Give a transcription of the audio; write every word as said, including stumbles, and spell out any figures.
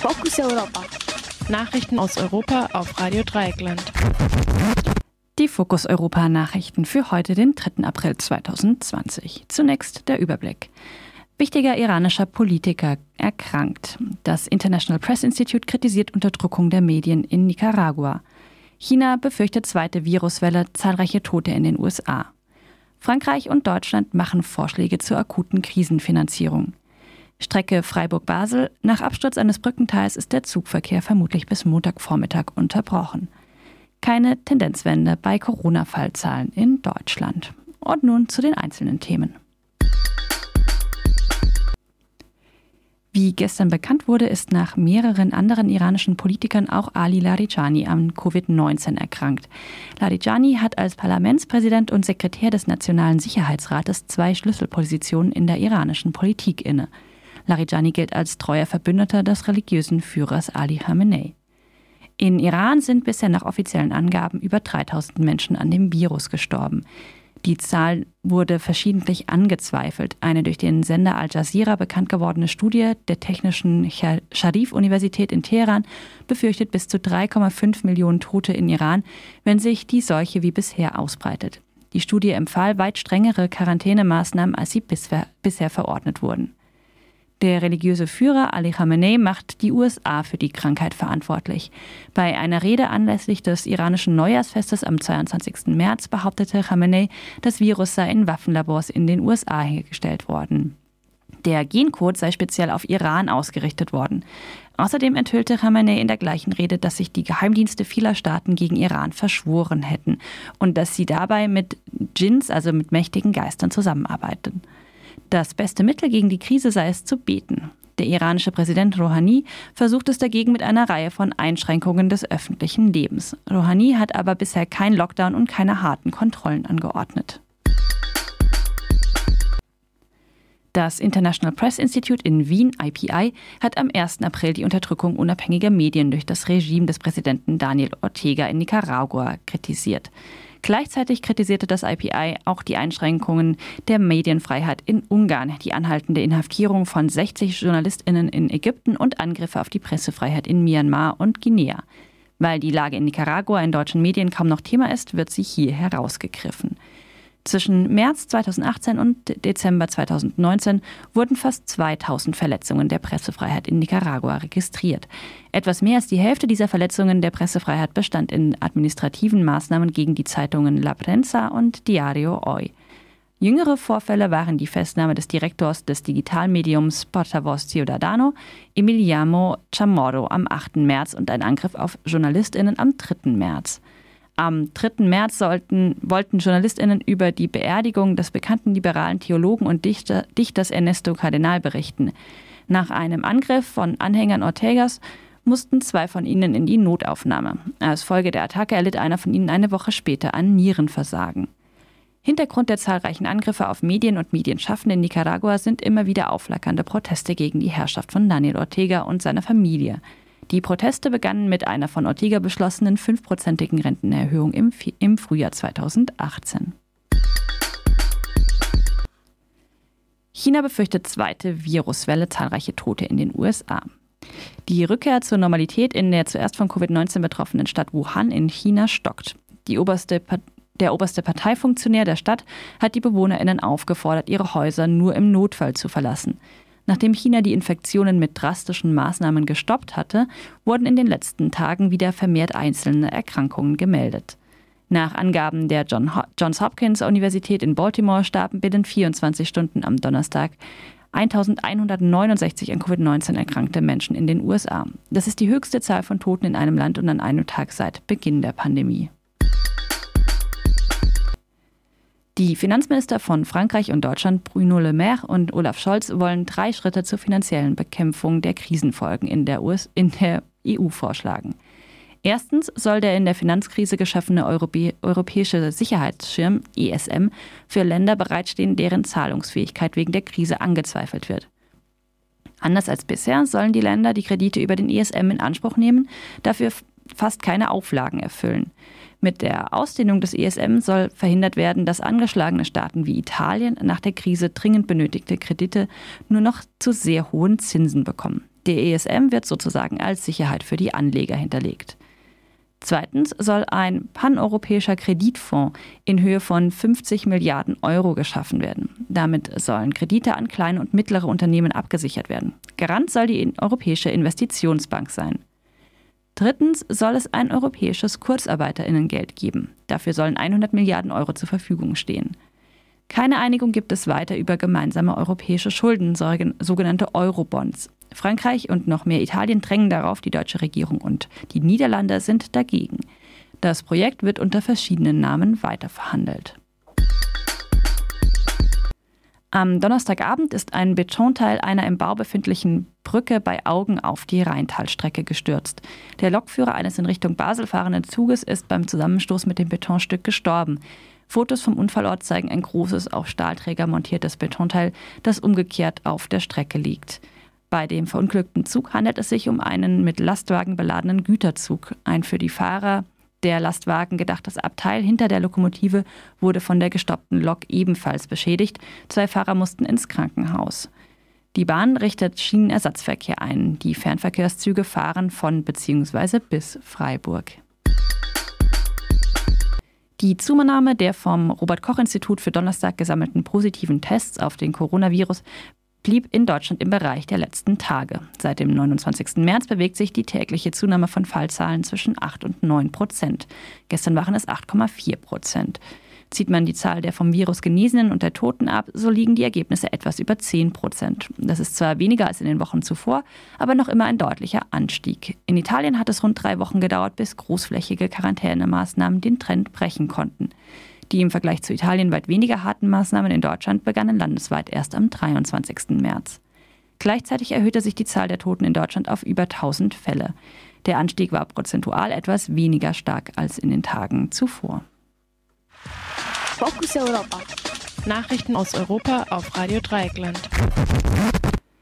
Fokus Europa. Nachrichten aus Europa auf Radio Dreieckland. Die Fokus Europa Nachrichten für heute, den dritten April zweitausendzwanzig. Zunächst der Überblick. Wichtiger iranischer Politiker erkrankt. Das International Press Institute kritisiert Unterdrückung der Medien in Nicaragua. China befürchtet zweite Viruswelle, zahlreiche Tote in den U S A. Frankreich und Deutschland machen Vorschläge zur akuten Krisenfinanzierung. Strecke Freiburg-Basel. Nach Absturz eines Brückenteils ist der Zugverkehr vermutlich bis Montagvormittag unterbrochen. Keine Tendenzwende bei Corona-Fallzahlen in Deutschland. Und nun zu den einzelnen Themen. Wie gestern bekannt wurde, ist nach mehreren anderen iranischen Politikern auch Ali Larijani an Covid neunzehn erkrankt. Larijani hat als Parlamentspräsident und Sekretär des Nationalen Sicherheitsrates zwei Schlüsselpositionen in der iranischen Politik inne. Larijani gilt als treuer Verbündeter des religiösen Führers Ali Khamenei. In Iran sind bisher nach offiziellen Angaben über dreitausend Menschen an dem Virus gestorben. Die Zahl wurde verschiedentlich angezweifelt. Eine durch den Sender Al Jazeera bekannt gewordene Studie der Technischen Scharif-Universität in Teheran befürchtet bis zu drei Komma fünf Millionen Tote in Iran, wenn sich die Seuche wie bisher ausbreitet. Die Studie empfahl weit strengere Quarantänemaßnahmen, als sie bisher, bisher verordnet wurden. Der religiöse Führer Ali Khamenei macht die U S A für die Krankheit verantwortlich. Bei einer Rede anlässlich des iranischen Neujahrsfestes am zweiundzwanzigsten März behauptete Khamenei, das Virus sei in Waffenlabors in den U S A hergestellt worden. Der Gencode sei speziell auf Iran ausgerichtet worden. Außerdem enthüllte Khamenei in der gleichen Rede, dass sich die Geheimdienste vieler Staaten gegen Iran verschworen hätten und dass sie dabei mit Dschinns, also mit mächtigen Geistern, zusammenarbeiten. Das beste Mittel gegen die Krise sei es zu beten. Der iranische Präsident Rouhani versucht es dagegen mit einer Reihe von Einschränkungen des öffentlichen Lebens. Rouhani hat aber bisher keinen Lockdown und keine harten Kontrollen angeordnet. Das International Press Institute in Wien, I P I, hat am ersten April die Unterdrückung unabhängiger Medien durch das Regime des Präsidenten Daniel Ortega in Nicaragua kritisiert. Gleichzeitig kritisierte das I P I auch die Einschränkungen der Medienfreiheit in Ungarn, die anhaltende Inhaftierung von sechzig JournalistInnen in Ägypten und Angriffe auf die Pressefreiheit in Myanmar und Guinea. Weil die Lage in Nicaragua in deutschen Medien kaum noch Thema ist, wird sie hier herausgegriffen. Zwischen März zweitausendachtzehn und Dezember zweitausendneunzehn wurden fast zweitausend Verletzungen der Pressefreiheit in Nicaragua registriert. Etwas mehr als die Hälfte dieser Verletzungen der Pressefreiheit bestand in administrativen Maßnahmen gegen die Zeitungen La Prensa und Diario Hoy. Jüngere Vorfälle waren die Festnahme des Direktors des Digitalmediums Portavoz Ciudadano, Emiliano Chamorro, am achten März und ein Angriff auf JournalistInnen am dritten März. Am dritten März sollten, wollten JournalistInnen über die Beerdigung des bekannten liberalen Theologen und Dichter, Dichters Ernesto Cardenal berichten. Nach einem Angriff von Anhängern Ortegas mussten zwei von ihnen in die Notaufnahme. Als Folge der Attacke erlitt einer von ihnen eine Woche später an Nierenversagen. Hintergrund der zahlreichen Angriffe auf Medien und Medienschaffende in Nicaragua sind immer wieder aufflackernde Proteste gegen die Herrschaft von Daniel Ortega und seiner Familie. Die Proteste begannen mit einer von Ortega beschlossenen fünfprozentigen Rentenerhöhung im, im Frühjahr zweitausendachtzehn. China befürchtet zweite Viruswelle, zahlreiche Tote in den U S A. Die Rückkehr zur Normalität in der zuerst von Covid neunzehn betroffenen Stadt Wuhan in China stockt. Die oberste, der oberste Parteifunktionär der Stadt hat die BewohnerInnen aufgefordert, ihre Häuser nur im Notfall zu verlassen. Nachdem China die Infektionen mit drastischen Maßnahmen gestoppt hatte, wurden in den letzten Tagen wieder vermehrt einzelne Erkrankungen gemeldet. Nach Angaben der Johns Hopkins Universität in Baltimore starben binnen vierundzwanzig Stunden am Donnerstag eintausendeinhundertneunundsechzig an Covid neunzehn erkrankte Menschen in den U S A. Das ist die höchste Zahl von Toten in einem Land und an einem Tag seit Beginn der Pandemie. Die Finanzminister von Frankreich und Deutschland, Bruno Le Maire und Olaf Scholz, wollen drei Schritte zur finanziellen Bekämpfung der Krisenfolgen in der, U S- in der E U vorschlagen. Erstens soll der in der Finanzkrise geschaffene Europä- Europäische Sicherheitsschirm E S M für Länder bereitstehen, deren Zahlungsfähigkeit wegen der Krise angezweifelt wird. Anders als bisher sollen die Länder die Kredite über den E S M in Anspruch nehmen, dafür fast keine Auflagen erfüllen. Mit der Ausdehnung des E S M soll verhindert werden, dass angeschlagene Staaten wie Italien nach der Krise dringend benötigte Kredite nur noch zu sehr hohen Zinsen bekommen. Der E S M wird sozusagen als Sicherheit für die Anleger hinterlegt. Zweitens soll ein paneuropäischer Kreditfonds in Höhe von fünfzig Milliarden Euro geschaffen werden. Damit sollen Kredite an kleine und mittlere Unternehmen abgesichert werden. Garant soll die Europäische Investitionsbank sein. Drittens soll es ein europäisches Kurzarbeiterinnengeld geben. Dafür sollen hundert Milliarden Euro zur Verfügung stehen. Keine Einigung gibt es weiter über gemeinsame europäische Schulden, sogenannte Eurobonds. Frankreich und noch mehr Italien drängen darauf, die deutsche Regierung und die Niederlande sind dagegen. Das Projekt wird unter verschiedenen Namen weiterverhandelt. Am Donnerstagabend ist ein Betonteil einer im Bau befindlichen Brücke bei Augen auf die Rheintalstrecke gestürzt. Der Lokführer eines in Richtung Basel fahrenden Zuges ist beim Zusammenstoß mit dem Betonstück gestorben. Fotos vom Unfallort zeigen ein großes, auf Stahlträger montiertes Betonteil, das umgekehrt auf der Strecke liegt. Bei dem verunglückten Zug handelt es sich um einen mit Lastwagen beladenen Güterzug. Ein für die Fahrer der Lastwagen gedachtes Abteil hinter der Lokomotive wurde von der gestoppten Lok ebenfalls beschädigt. Zwei Fahrer mussten ins Krankenhaus. Die Bahn richtet Schienenersatzverkehr ein. Die Fernverkehrszüge fahren von bzw. bis Freiburg. Die Zunahme der vom Robert-Koch-Institut für Donnerstag gesammelten positiven Tests auf den Coronavirus blieb in Deutschland im Bereich der letzten Tage. Seit dem neunundzwanzigsten März bewegt sich die tägliche Zunahme von Fallzahlen zwischen acht und neun Prozent. Gestern waren es acht Komma vier Prozent. Zieht man die Zahl der vom Virus Genesenen und der Toten ab, so liegen die Ergebnisse etwas über zehn Prozent. Das ist zwar weniger als in den Wochen zuvor, aber noch immer ein deutlicher Anstieg. In Italien hat es rund drei Wochen gedauert, bis großflächige Quarantänemaßnahmen den Trend brechen konnten. Die im Vergleich zu Italien weit weniger harten Maßnahmen in Deutschland begannen landesweit erst am dreiundzwanzigsten März. Gleichzeitig erhöhte sich die Zahl der Toten in Deutschland auf über tausend Fälle. Der Anstieg war prozentual etwas weniger stark als in den Tagen zuvor. Fokus Europa. Nachrichten aus Europa auf Radio Dreieckland.